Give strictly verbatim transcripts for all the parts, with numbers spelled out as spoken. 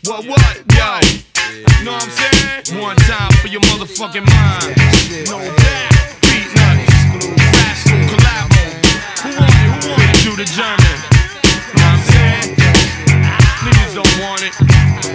What, what, yo? You know what I'm saying? One time for your motherfucking mind. No doubt. Beat nuts. Rascal collabo. Who want it? Who want it? Do the German. You know what I'm saying? Niggas don't want it.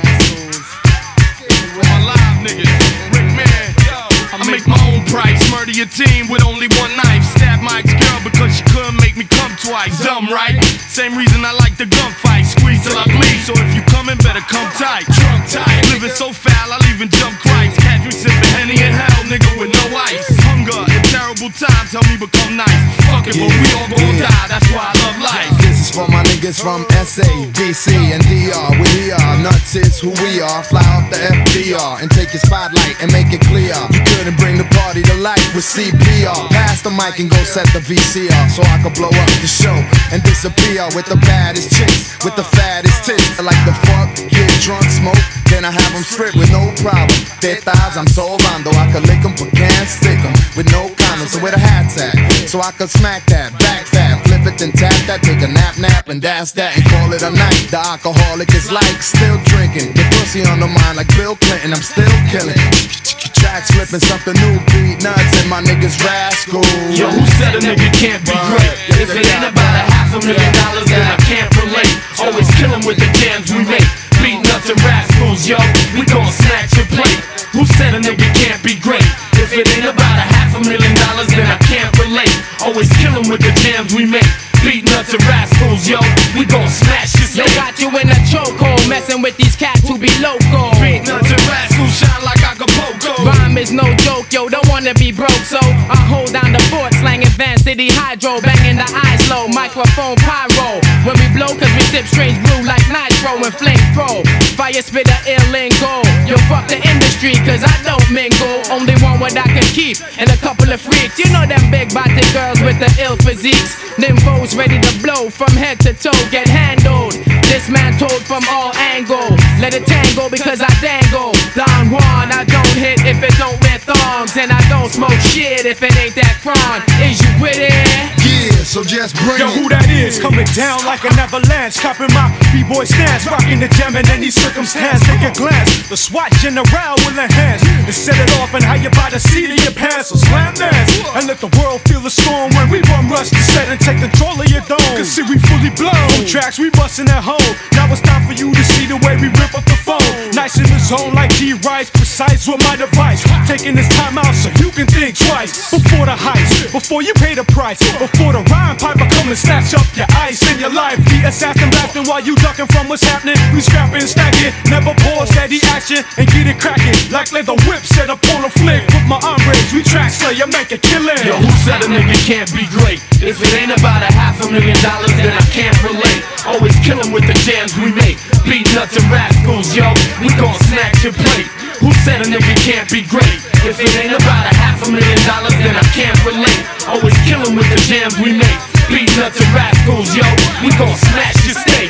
For my live niggas. Rick Man. I make my own price. Murder your team with only one knife. Stab my ex-girl because she couldn't make me come twice. Dumb, right? Same reason I like the gunfight. Squeeze till I bleed. So if you coming, better come tight. Drunk tight. Living so foul, I'll even jump Christ. Catch me sipping Henny in hell, nigga, with no ice. Hunger and terrible times help me become nice. Fuck it, but we all gon' die. That's why I love life. This is for my niggas from S A, D C, and D R. We here, nuts is who we are. Fly off the F D R and take your spotlight and make it clear. You couldn't bring the party to life with C P R. Pass the mic and go set the V C R so I could blow up the show and disappear with the baddest chicks, with the fattest tits. I like the fuck, get drunk, smoke, then I have them strip with no problem. Their thighs, I'm so rondo, I could lick them but can't stick them with no condom. So where the hats at? So I could smack that, back fat, flip it then tap that, take a nap nap and that's that and call it a night. The alcoholic is like still drinking, the pussy on the mind like Bill Clinton, I'm still killing. Tracks flipping something new, beat nuts and my niggas rascal. Yo, who said a nigga can't be great? If it ain't about a half a million dollars, then I can't relate. Always killin' with the jams we make. Beat nuts and rascals, yo, we gon' snatch your plate. Who said a nigga can't be great? If it ain't about a half a million dollars, then I can't relate. Always killin' with the jams we make. Beat nuts and rascals, yo, we gon' smash your They state. got you in a chokehold, messing with these cats who be loco. Beat nuts and rascals shine like Acapulco. Rhyme is no joke, yo, don't wanna be broke, so I hold down the fort, slanging Van City Hydro, banging the eyes low, microphone pyro. When we blow, cause we sip strange brew like nitro and flame pro. Fire spit a ill lingo. Yo, fuck the industry, cause I don't mingle. Only one what I can keep, and a couple of freaks. You know them big body girls with the ill physiques. Nymphos ready to blow from head to toe, get handled. This man told from all angles. Let it tango because I dangle. Don Juan, I don't hit if it don't wear thongs, and I don't smoke shit if it ain't that cron. Is you with it? Yeah, so just bring Yo, it. who that is? Coming down like an avalanche, copping my b-boy stance, rocking the gem in any circumstance. Take a glance, the SWAT general will enhance and set it off and how you buy the seat of your pants. So slam dance and let the world feel the storm when we run rush the set and take control of your dome. Cause see we fully blown, tracks we bustin' at home. Now it's time for you to see the way we rip up the phone. Nice in the zone like G-Rice, precise with my device. Taking this time out so you can think twice before the heist, before you pay the price, before the rhyme piper come and snatch up your ice in your life. The assassin blasting while you ducking from what's happening. We scrapping, stacking, never pause, steady action and get it cracking. Like leather whip set up on a flick with my hombres. We track slayer, make a killing. Yo, who said a nigga can't be great? If it ain't about a half a million dollars, then I can't relate. Always killin' with the jams we make. Beat nuts and rascals, yo, we gon' snatch your plate. Who said a nigga can't be great? If it ain't about a half a million dollars, then I can't relate. Always killin' with the jams we make. Beat nuts and rascals, yo, we gon' smash your state.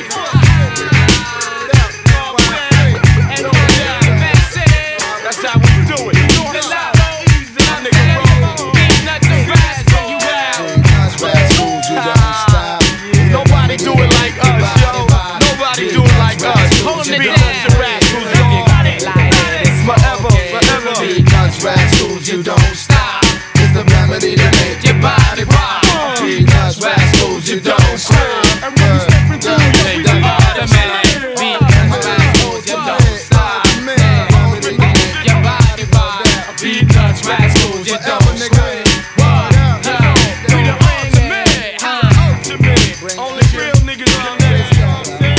That's how we do it. Nobody do it like us, yo. Nobody do it like us. Hold me down. Forever, forever. Beat nuts, rascals, you don't stop. It's the remedy to make your body rock. Beat nuts, rascals, you don't stop. Beat nuts and rascals, you don't stop. Your body rock. Beat nuts, rascals, you don't stop. Only real niggas can dance.